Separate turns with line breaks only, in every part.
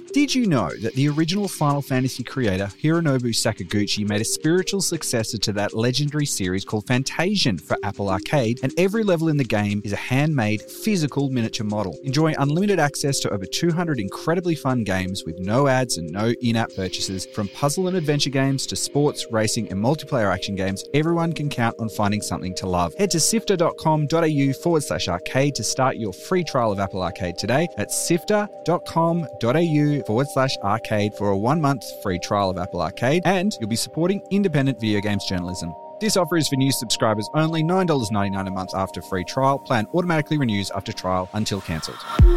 Did you know that the original Final Fantasy creator, Hironobu Sakaguchi, made a spiritual successor to that legendary series called Fantasian for Apple Arcade, and every level in the game is a handmade, physical miniature model. Enjoy unlimited access to over 200 incredibly fun games with no ads and no in-app purchases. From puzzle and adventure games to sports, racing, and multiplayer action games, everyone can count on finding something to love. Head to sifter.com.au/arcade to start your free trial of Apple Arcade today. That's sifter.com.au/arcade for a 1-month free trial of Apple Arcade, and you'll be supporting independent video games journalism. This offer is for new subscribers only, $9.99 a month after free trial. Plan automatically renews after trial until cancelled.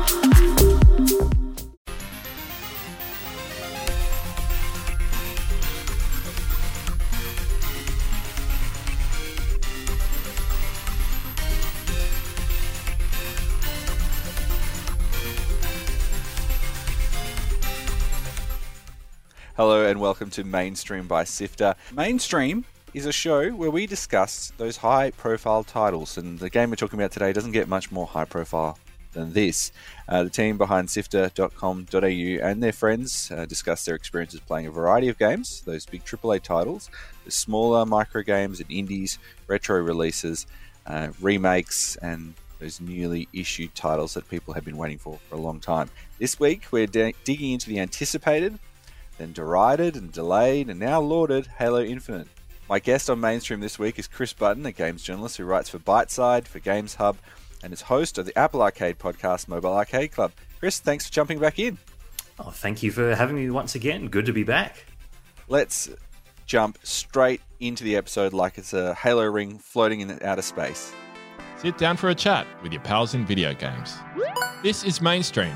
Hello and welcome to Mainstream by Sifter. Mainstream is a show where we discuss those high-profile titles, and the game we're talking about today doesn't get much more high-profile than this. The team behind Sifter.com.au and their friends discuss their experiences playing a variety of games, those big AAA titles, the smaller micro games and indies, retro releases, remakes, and those newly issued titles that people have been waiting for a long time. This week, we're digging into the anticipated, then derided and delayed and now lauded Halo Infinite. My guest on Mainstream this week is Chris Button, a games journalist who writes for Byteside, for Games Hub, and is host of the Apple Arcade podcast, Mobile Arcade Club. Chris, thanks for jumping back in.
Oh, thank you for having me once again. Good to be back.
Let's jump straight into the episode like it's a Halo ring floating in outer space.
Sit down for a chat with your pals in video games. This is Mainstream.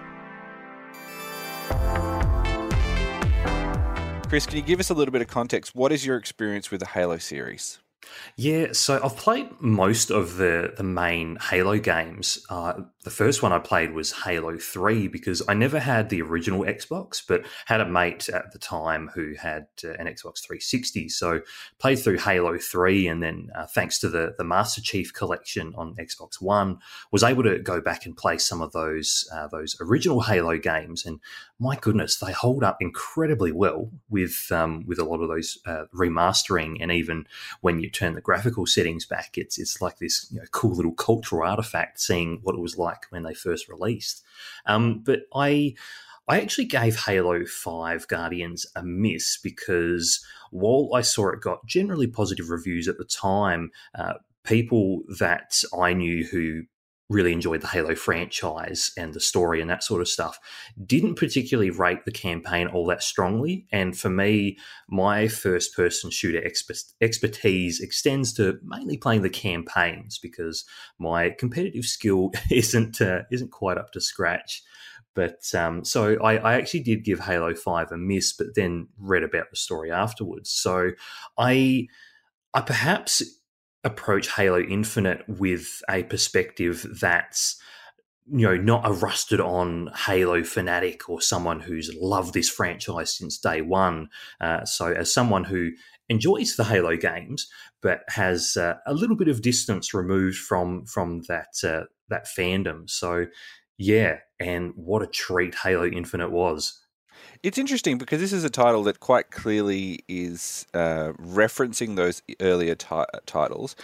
Chris, can you give us a little bit of context? What is your experience with the Halo series?
Yeah, so I've played most of the main Halo games. The first one I played was Halo 3 because I never had the original Xbox, but had a mate at the time who had an Xbox 360. So played through Halo 3, and then thanks to the Master Chief Collection on Xbox One, was able to go back and play some of those original Halo games. And my goodness, they hold up incredibly well with a lot of those remastering, and even when you turn the graphical settings back, it's like this cool little cultural artifact seeing what it was like when they first released. But I actually gave Halo 5 Guardians a miss because while I saw it got generally positive reviews at the time, people that I knew who really enjoyed the Halo franchise and the story and that sort of stuff didn't particularly rate the campaign all that strongly. And for me, my first-person shooter expertise extends to mainly playing the campaigns because my competitive skill isn't quite up to scratch. But so I actually did give Halo 5 a miss, but then read about the story afterwards. So I perhaps approach Halo Infinite with a perspective that's not a rusted on Halo fanatic or someone who's loved this franchise since day one. So as someone who enjoys the Halo games but has a little bit of distance removed from that fandom. So yeah, and what a treat Halo Infinite was.
It's interesting because this is a title that quite clearly is referencing those earlier titles.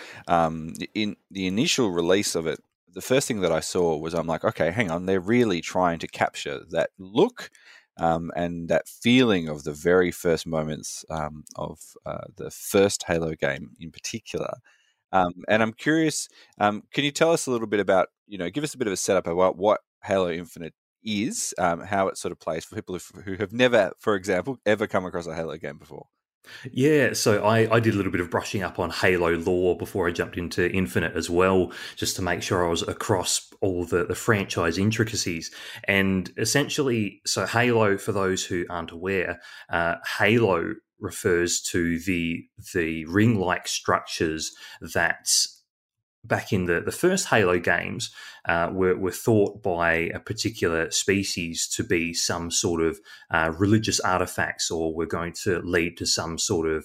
In the initial release of it, the first thing that I saw was I'm like, okay, hang on, they're really trying to capture that look and that feeling of the very first moments of the first Halo game in particular. And I'm curious, can you tell us a little bit about, give us a bit of a setup about what Halo Infinite is, how it sort of plays for people who have never, for example, ever come across a Halo game before.
Yeah, so I did a little bit of brushing up on Halo lore before I jumped into Infinite as well, just to make sure I was across all the franchise intricacies. And essentially, so Halo, for those who aren't aware, Halo refers to the ring-like structures that back in the first Halo games were thought by a particular species to be some sort of religious artifacts, or were going to lead to some sort of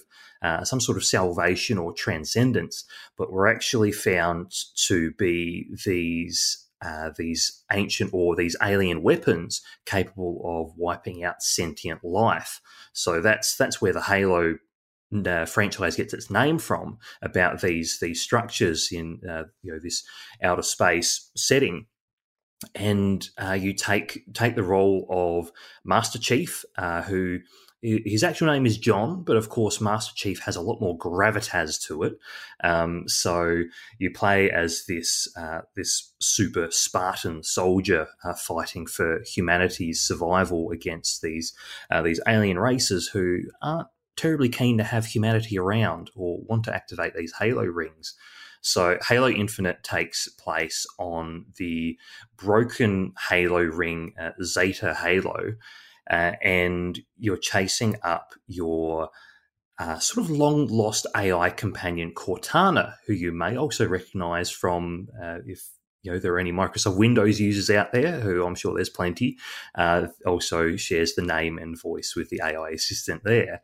salvation or transcendence, but were actually found to be these these ancient or these alien weapons capable of wiping out sentient life. So that's where the Halo franchise gets its name from, about these structures in this outer space setting. And you take the role of Master Chief, who his actual name is John, but of course Master Chief has a lot more gravitas to it. So you play as this super Spartan soldier fighting for humanity's survival against these alien races who aren't terribly keen to have humanity around or want to activate these Halo rings. So Halo Infinite takes place on the broken Halo ring, Zeta Halo, and you're chasing up your sort of long-lost AI companion, Cortana, who you may also recognise from, if there are any Microsoft Windows users out there, who I'm sure there's plenty, also shares the name and voice with the AI assistant there.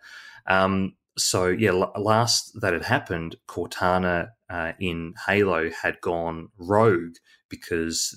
Last that had happened, Cortana in Halo had gone rogue because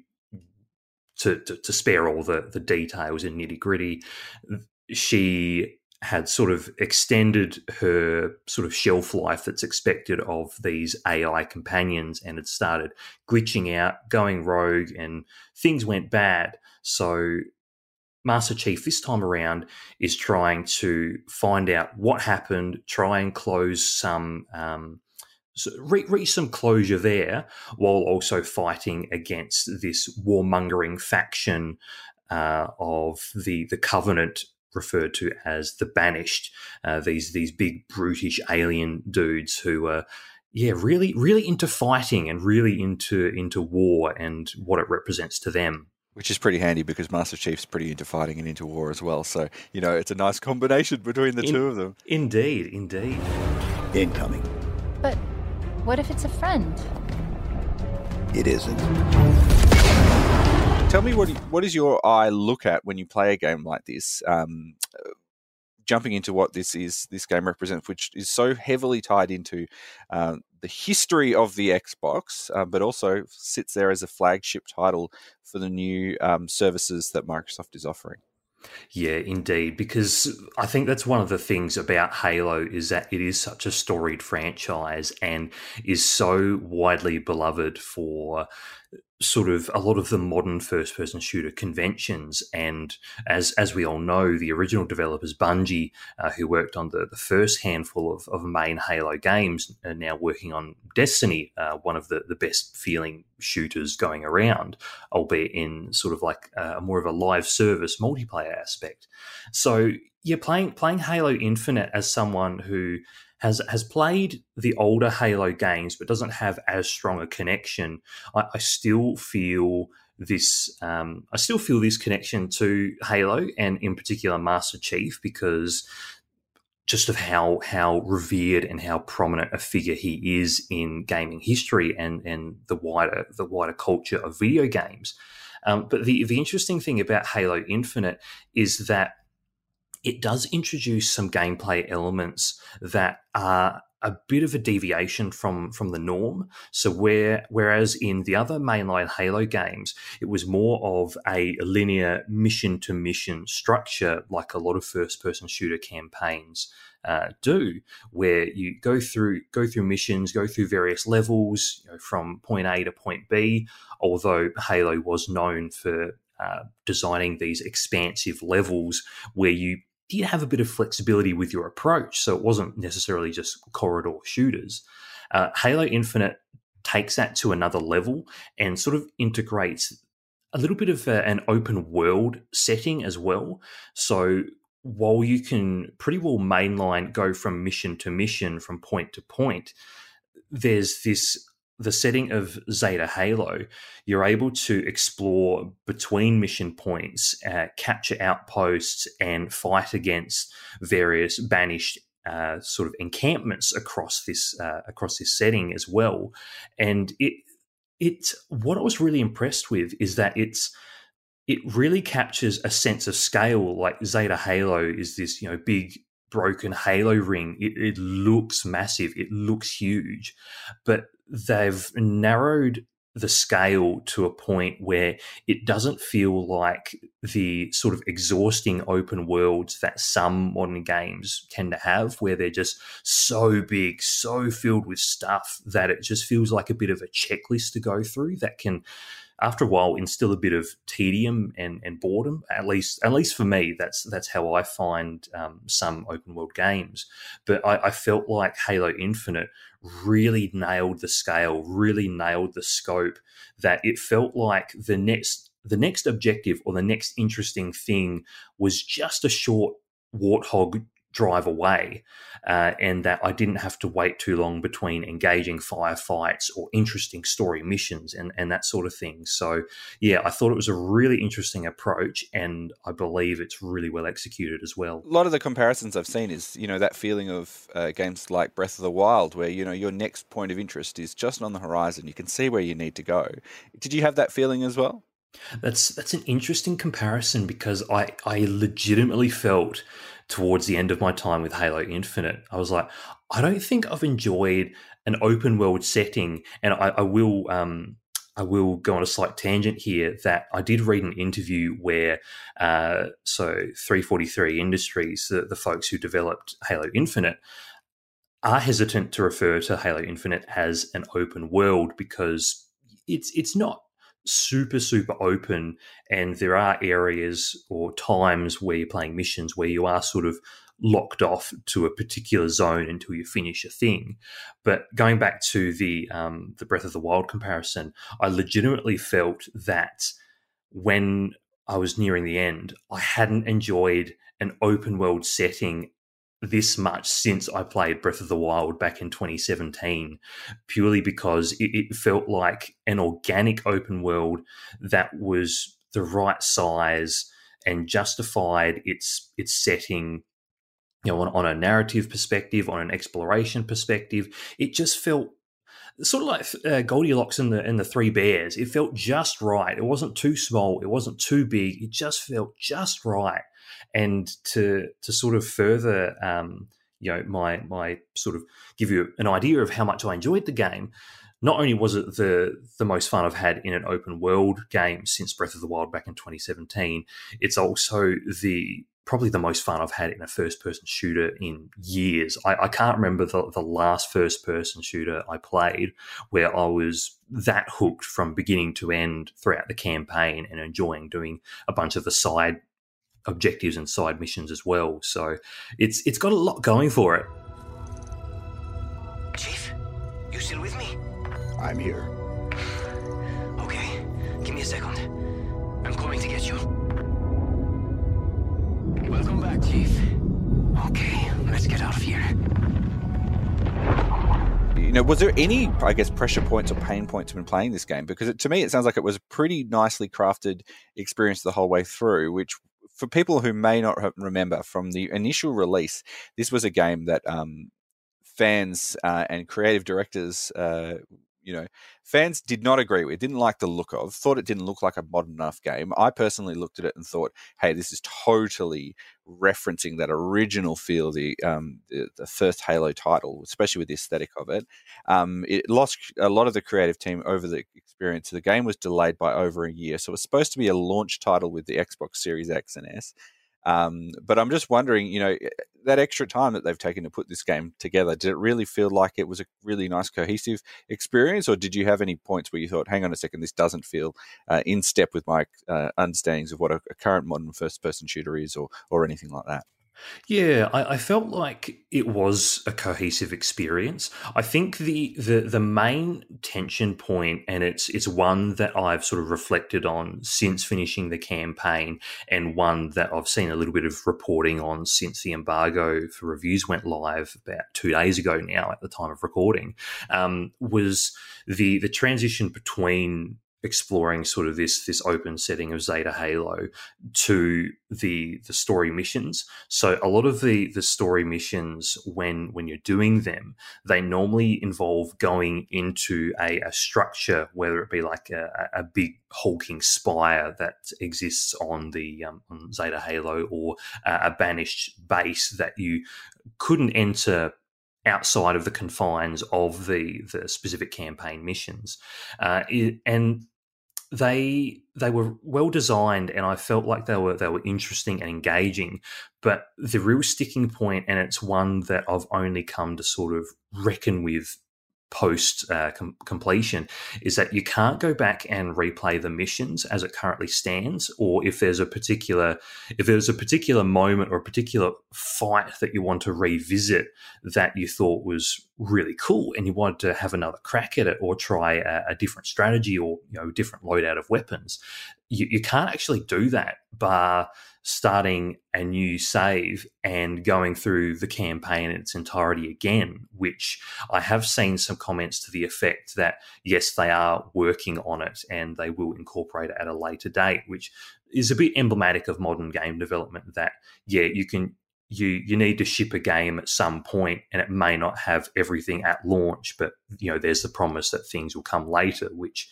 to spare all the details and nitty gritty, she had sort of extended her sort of shelf life that's expected of these AI companions and had started glitching out, going rogue, and things went bad. So Master Chief this time around is trying to find out what happened, try and close some, reach some closure there, while also fighting against this warmongering faction of the Covenant, referred to as the Banished. These big brutish alien dudes who are really into fighting and really into war and what it represents to them.
Which is pretty handy because Master Chief's pretty into fighting and into war as well. So, it's a nice combination between the two of them.
Indeed.
Incoming.
But what if it's a friend?
It isn't.
Tell me, what does your eye look at when you play a game like this? Jumping into what this game represents, which is so heavily tied into the history of the Xbox, but also sits there as a flagship title for the new services that Microsoft is offering.
Yeah, indeed, because I think that's one of the things about Halo is that it is such a storied franchise and is so widely beloved for sort of a lot of the modern first-person shooter conventions. And as we all know, the original developers, Bungie, who worked on the first handful of main Halo games, are now working on Destiny, one of the best-feeling shooters going around, albeit in sort of like more of a live service multiplayer aspect. So, yeah, playing Halo Infinite as someone who has played the older Halo games but doesn't have as strong a connection, I still feel this. I still feel this connection to Halo and in particular Master Chief, because just of how revered and how prominent a figure he is in gaming history and the wider culture of video games. But the interesting thing about Halo Infinite is that it does introduce some gameplay elements that are a bit of a deviation from the norm. So whereas in the other mainline Halo games, it was more of a linear mission-to-mission structure, like a lot of first-person shooter campaigns do, where you go through missions, go through various levels, from point A to point B, although Halo was known for designing these expansive levels where you did have a bit of flexibility with your approach, so it wasn't necessarily just corridor shooters. Halo Infinite takes that to another level and sort of integrates a little bit of an open world setting as well. So while you can pretty well mainline go from mission to mission, from point to point, there's the setting of Zeta Halo. You're able to explore between mission points, capture outposts, and fight against various banished sort of encampments across this setting as well. And it what I was really impressed with is that it really captures a sense of scale. Like Zeta Halo is this big broken Halo ring. It looks massive. It looks huge, but they've narrowed the scale to a point where it doesn't feel like the sort of exhausting open worlds that some modern games tend to have, where they're just so big, so filled with stuff that it just feels like a bit of a checklist to go through that can, after a while, instill a bit of tedium and boredom. At least for me, that's how I find some open world games. But I felt like Halo Infinite really nailed the scale, really nailed the scope, that it felt like the next objective or the next interesting thing was just a short warthog drive away, and that I didn't have to wait too long between engaging firefights or interesting story missions and that sort of thing. So, yeah, I thought it was a really interesting approach, and I believe it's really well executed as well.
A lot of the comparisons I've seen is, that feeling of games like Breath of the Wild, where, your next point of interest is just on the horizon. You can see where you need to go. Did you have that feeling as well?
That's an interesting comparison, because I legitimately felt towards the end of my time with Halo Infinite, I was like, I don't think I've enjoyed an open world setting, and I will go on a slight tangent here, that I did read an interview where 343 Industries, the folks who developed Halo Infinite, are hesitant to refer to Halo Infinite as an open world, because it's not super open, and there are areas or times where you're playing missions where you are sort of locked off to a particular zone until you finish a thing. But going back to the Breath of the Wild comparison, I legitimately felt that when I was nearing the end, I hadn't enjoyed an open world setting this much since I played Breath of the Wild back in 2017, purely because it felt like an organic open world that was the right size and justified its setting, on a narrative perspective, on an exploration perspective. It just felt sort of like Goldilocks and the Three Bears. It felt just right. It wasn't too small. It wasn't too big. It just felt just right. And to sort of further, my sort of give you an idea of how much I enjoyed the game, not only was it the most fun I've had in an open world game since Breath of the Wild back in 2017, it's also probably the most fun I've had in a first-person shooter in years. I can't remember the last first-person shooter I played where I was that hooked from beginning to end throughout the campaign and enjoying doing a bunch of the side objectives and side missions as well. So it's got a lot going for it.
Chief, you still with me?
I'm here.
Okay, give me a second. I'm coming to get you. Welcome back, Chief. Okay, let's get out of here.
Was there any, I guess, pressure points or pain points when playing this game? Because to me, it sounds like it was a pretty nicely crafted experience the whole way through, which for people who may not remember from the initial release, this was a game that fans and creative directors, fans did not agree with, didn't like the look of, thought it didn't look like a modern enough game. I personally looked at it and thought, hey, this is totally referencing that original feel, the first Halo title, especially with the aesthetic of it. It lost a lot of the creative team over the experience. The game was delayed by over a year, so it was supposed to be a launch title with the Xbox Series X and S. But I'm just wondering, that extra time that they've taken to put this game together, did it really feel like it was a really nice, cohesive experience, or did you have any points where you thought, hang on a second, this doesn't feel in step with my understandings of what a current modern first-person shooter is, or anything like that?
Yeah, I felt like it was a cohesive experience. I think the main tension point, and it's one that I've sort of reflected on since finishing the campaign, and one that I've seen a little bit of reporting on since the embargo for reviews went live about 2 days ago now at the time of recording, was the transition between exploring sort of this open setting of Zeta Halo to the story missions. So a lot of the story missions, when you're doing them, they normally involve going into a structure, whether it be like a big hulking spire that exists on the on Zeta Halo, or a banished base that you couldn't enter outside of the confines of the specific campaign missions, and they were well designed, and I felt like they were interesting and engaging. But the real sticking point, and it's one that I've only come to sort of reckon with post completion, is that you can't go back and replay the missions as it currently stands, or if there's a particular moment or a particular fight that you want to revisit that you thought was really cool and you wanted to have another crack at it or try a different strategy or different loadout of weapons, you can't actually do that bar starting a new save and going through the campaign in its entirety again, which I have seen some comments to the effect that, yes, they are working on it and they will incorporate it at a later date, which is a bit emblematic of modern game development that, yeah, you need to ship a game at some point and it may not have everything at launch, but, there's the promise that things will come later, which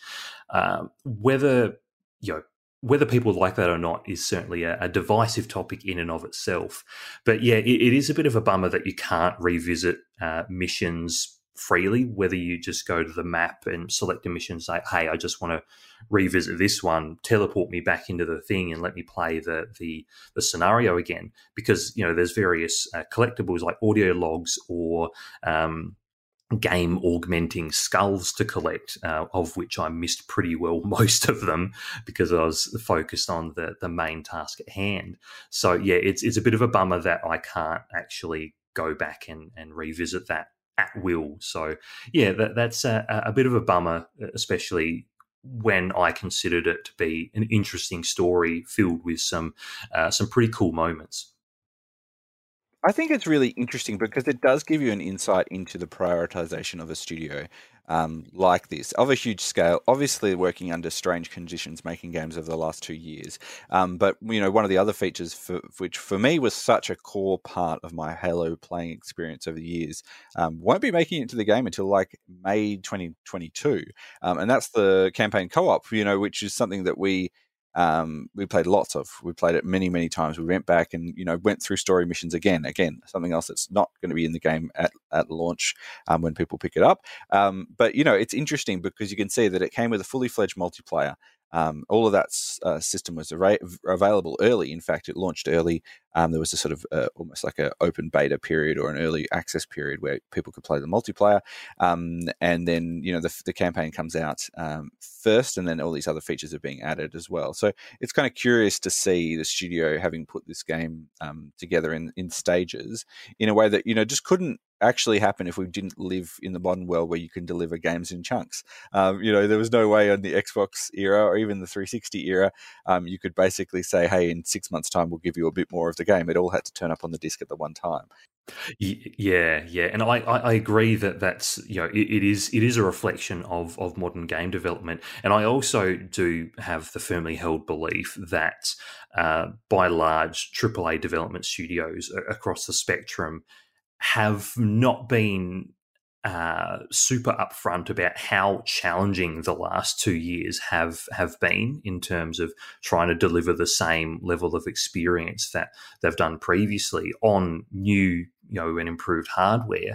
whether people like that or not is certainly a divisive topic in and of itself. But yeah, it is a bit of a bummer that you can't revisit missions freely, whether you just go to the map and select a mission and say, hey, I just want to revisit this one, teleport me back into the thing and let me play the scenario again. Because, there's various collectibles like audio logs or game augmenting skulls to collect, of which I missed pretty well most of them because I was focused on the main task at hand. So yeah, it's a bit of a bummer that I can't actually go back and revisit that at will. So yeah, that's a bit of a bummer, especially when I considered it to be an interesting story filled with some pretty cool moments.
I think it's really interesting because it does give you an insight into the prioritization of a studio like this, of a huge scale, obviously working under strange conditions, making games over the last 2 years. But, one of the other features which for me was such a core part of my Halo playing experience over the years, won't be making it into the game until like May 2022. And that's the campaign co-op, which is something that we played lots of. We played it many, many times. We went back and, went through story missions again, something else that's not going to be in the game at launch when people pick it up. But, it's interesting because you can see that it came with a fully fledged multiplayer. All of that system was available early. In fact, it launched early. There was a sort of almost like an open beta period or an early access period where people could play the multiplayer. And then, the campaign comes out first, and then all these other features are being added as well. So it's kind of curious to see the studio having put this game together in stages in a way that, just couldn't actually happen if we didn't live in the modern world where you can deliver games in chunks. There was no way on the Xbox era or even the 360 era, you could basically say, hey, in 6 months' time, we'll give you a bit more of the game. It all had to turn up on the disc at the one time.
Yeah, and I agree that's it is a reflection of modern game development, and I also do have the firmly held belief that by large AAA development studios across the spectrum have not been super upfront about how challenging the last 2 years have been in terms of trying to deliver the same level of experience that they've done previously on new, and improved hardware.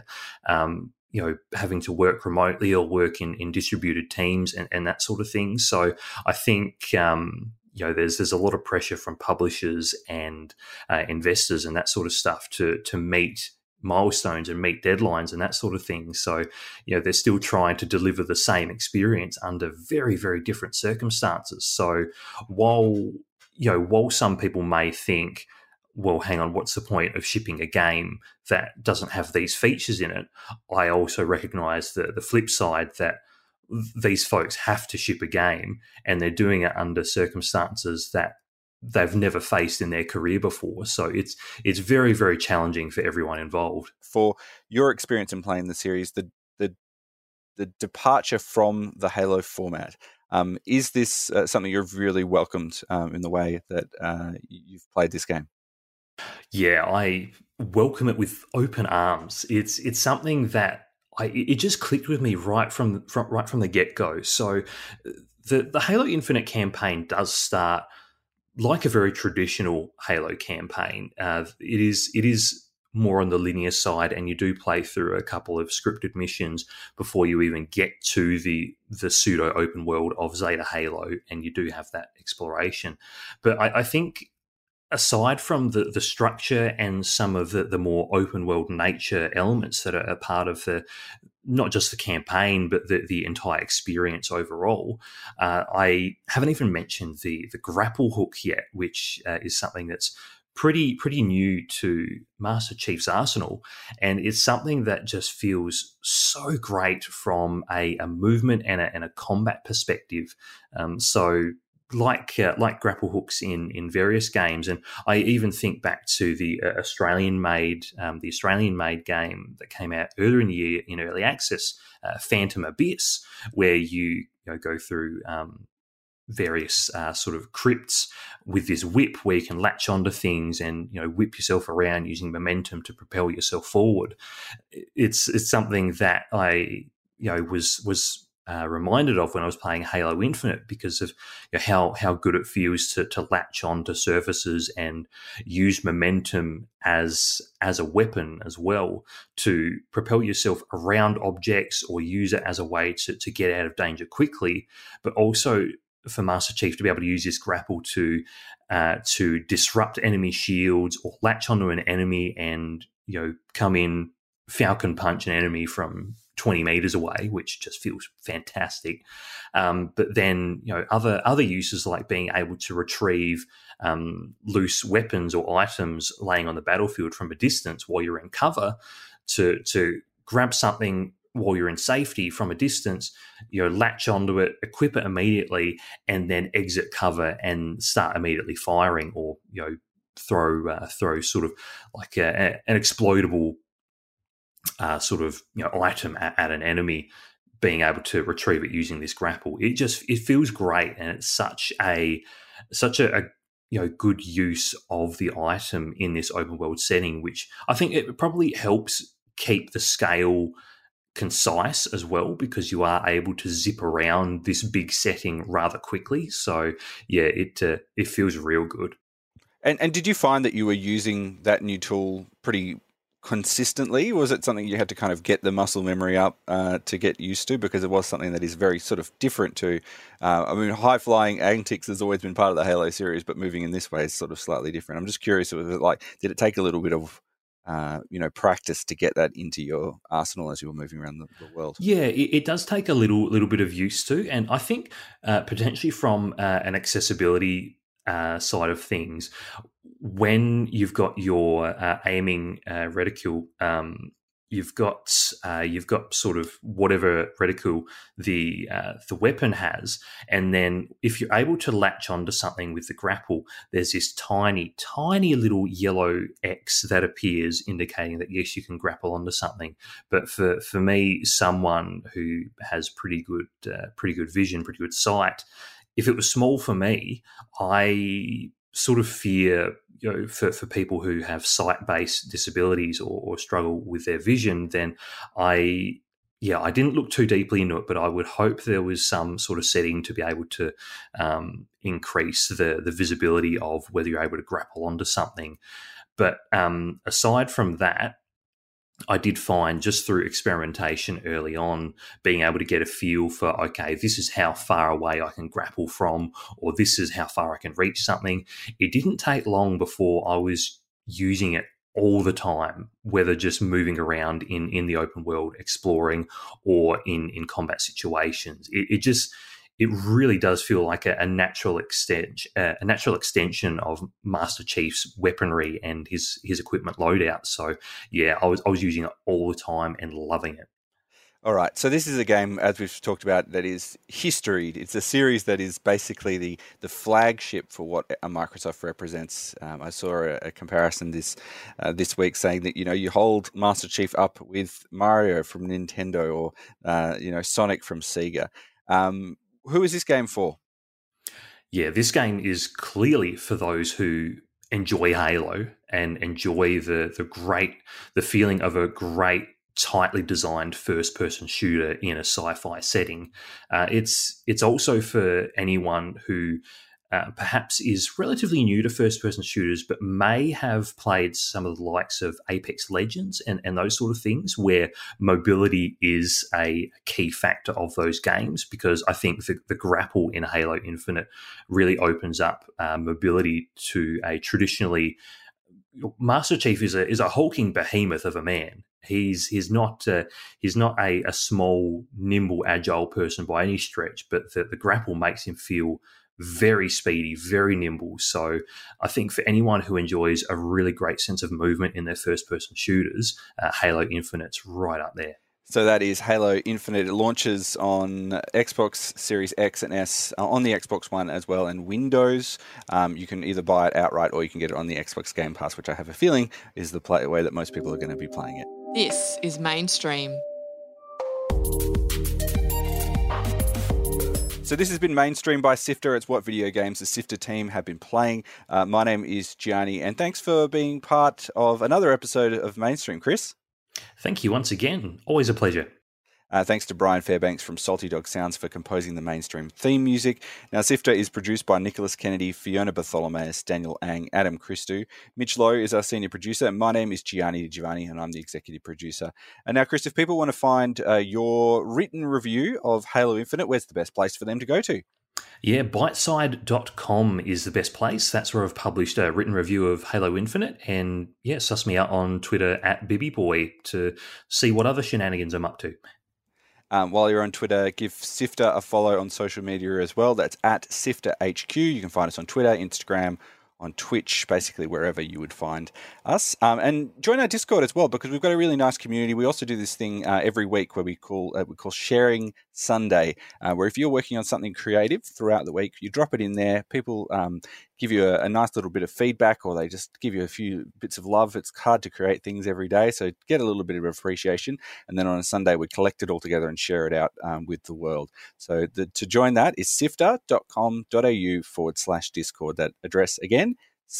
Having to work remotely or work in distributed teams and that sort of thing. So I think there's a lot of pressure from publishers and investors and that sort of stuff to meet milestones and meet deadlines and that sort of thing. So, they're still trying to deliver the same experience under very, very different circumstances. So while some people may think, well, hang on, what's the point of shipping a game that doesn't have these features in it? I also recognize the flip side that these folks have to ship a game and they're doing it under circumstances that they've never faced in their career before. So it's very, very challenging for everyone involved.
For your experience in playing the series, the departure from the Halo format, is this something you've really welcomed in the way that you've played this game?
Yeah, I welcome it with open arms. It's something that it just clicked with me right from the get-go. So the Halo Infinite campaign does start like a very traditional Halo campaign. It is more on the linear side, and you do play through a couple of scripted missions before you even get to the pseudo open world of Zeta Halo, and you do have that exploration. But I think aside from the structure and some of the more open world nature elements that are a part of not just the campaign, but the entire experience overall, I haven't even mentioned the grapple hook yet, which is something that's pretty new to Master Chief's arsenal, and it's something that just feels so great from a movement and a combat perspective. So like grapple hooks in various games, and I even think back to the Australian made game that came out earlier in the year in early access, Phantom Abyss, where you go through various sort of crypts with this whip where you can latch onto things and whip yourself around using momentum to propel yourself forward. It's something that I was reminded of when I was playing Halo Infinite, because of how good it feels to latch onto surfaces and use momentum as a weapon as well to propel yourself around objects or use it as a way to get out of danger quickly, but also for Master Chief to be able to use this grapple to disrupt enemy shields or latch onto an enemy and come in, Falcon punch an enemy from 20 meters away, which just feels fantastic. But then other uses, like being able to retrieve loose weapons or items laying on the battlefield from a distance while you're in cover, to grab something while you're in safety from a distance, latch onto it, equip it immediately, and then exit cover and start immediately firing, or throw sort of like an explodable sort of item at an enemy, being able to retrieve it using this grapple. It feels great, and it's such a good use of the item in this open world setting, which I think it probably helps keep the scale concise as well, because you are able to zip around this big setting rather quickly. So yeah, it feels real good.
And did you find that you were using that new tool pretty consistently? Was it something you had to kind of get the muscle memory up to get used to, because it was something that is very sort of different to high flying antics has always been part of the Halo series, but moving in this way is sort of slightly different. I'm just curious, was it like, did it take a little bit of practice to get that into your arsenal as you were moving around the world?
Yeah, it does take a little bit of use to, and I think potentially from an accessibility side of things, when you've got your aiming reticule, you've got sort of whatever reticule the weapon has, and then if you're able to latch onto something with the grapple, there's this tiny little yellow X that appears, indicating that yes, you can grapple onto something. But for me, someone who has pretty good vision, pretty good sight, if it was small for me, I sort of fear, for people who have sight-based disabilities or struggle with their vision, then I didn't look too deeply into it, but I would hope there was some sort of setting to be able to increase the visibility of whether you're able to grapple onto something. But aside from that, I did find, just through experimentation early on, being able to get a feel for, okay, this is how far away I can grapple from, or this is how far I can reach something. It didn't take long before I was using it all the time, whether just moving around in the open world, exploring, or in combat situations. It really does feel like a natural extension of Master Chief's weaponry and his equipment loadout. So yeah, I was using it all the time and loving it.
All right, so this is a game, as we've talked about, that is history. It's a series that is basically the flagship for what Microsoft represents. I saw a comparison this week saying that you hold Master Chief up with Mario from Nintendo, or Sonic from Sega. Who is this game for?
Yeah, this game is clearly for those who enjoy Halo and enjoy the feeling of a great, tightly designed first-person shooter in a sci-fi setting. It's also for anyone who perhaps is relatively new to first-person shooters, but may have played some of the likes of Apex Legends and those sort of things, where mobility is a key factor of those games, because I think the grapple in Halo Infinite really opens up mobility to a traditionally... Master Chief is a hulking behemoth of a man. He's not a small, nimble, agile person by any stretch, but the grapple makes him feel very speedy, very nimble. So I think for anyone who enjoys a really great sense of movement in their first-person shooters, Halo Infinite's right up there.
So that is Halo Infinite. It launches on Xbox Series X and S, on the Xbox One as well, and Windows. You can either buy it outright or you can get it on the Xbox Game Pass, which I have a feeling is the way that most people are going to be playing it.
This is Mainstream.
So this has been Mainstream by Sifter. It's what video games the Sifter team have been playing. My name is Gianni, and thanks for being part of another episode of Mainstream, Chris.
Thank you once again. Always a pleasure.
Thanks to Brian Fairbanks from Salty Dog Sounds for composing the Mainstream theme music. Now, Sifter is produced by Nicholas Kennedy, Fiona Bartholomeus, Daniel Ang, Adam Christou. Mitch Lowe is our senior producer, and my name is Gianni Giovanni, and I'm the executive producer. And now, Chris, if people want to find your written review of Halo Infinite, where's the best place for them to go to?
Yeah, biteside.com is the best place. That's where I've published a written review of Halo Infinite. And yeah, suss me out on Twitter @BibbyBoy to see what other shenanigans I'm up to.
While you're on Twitter, give Sifter a follow on social media as well. That's @SifterHQ. You can find us on Twitter, Instagram, on Twitch, basically wherever you would find us. And join our Discord as well, because we've got a really nice community. We also do this thing every week where we call Sharing Sunday, where if you're working on something creative throughout the week, you drop it in there. People give you a nice little bit of feedback, or they just give you a few bits of love. It's hard to create things every day, so get a little bit of appreciation. And then on a Sunday, we collect it all together and share it out with the world. So to join that is sifter.com.au/Discord. That address again,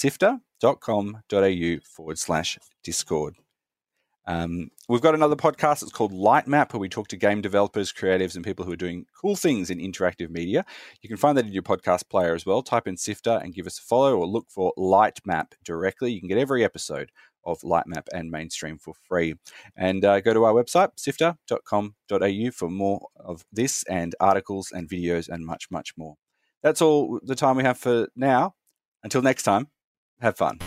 sifter.com.au/Discord. We've got another podcast. It's called Light Map, where we talk to game developers, creatives, and people who are doing cool things in interactive media. You can find that in your podcast player as well. Type in Sifter and give us a follow, or look for Light Map directly. You can get every episode of Light Map and Mainstream for free. And go to our website, sifter.com.au, for more of this and articles and videos and much, much more. That's all the time we have for now. Until next time, have fun.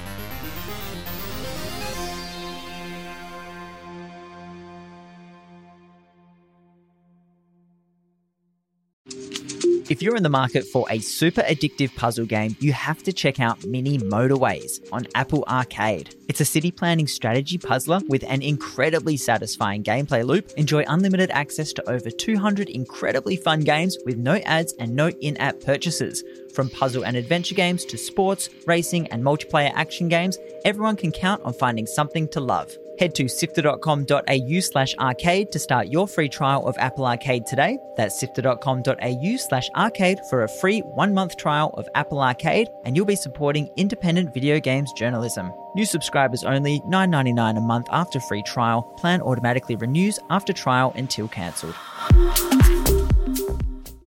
If you're in the market for a super addictive puzzle game, you have to check out Mini Motorways on Apple Arcade. It's a city planning strategy puzzler with an incredibly satisfying gameplay loop. Enjoy unlimited access to over 200 incredibly fun games with no ads and no in-app purchases. From puzzle and adventure games to sports, racing, and multiplayer action games, everyone can count on finding something to love. Head to sifter.com.au/arcade to start your free trial of Apple Arcade today. That's sifter.com.au/arcade for a free 1-month trial of Apple Arcade, and you'll be supporting independent video games journalism. New subscribers only, $9.99 a month after free trial. Plan automatically renews after trial until cancelled.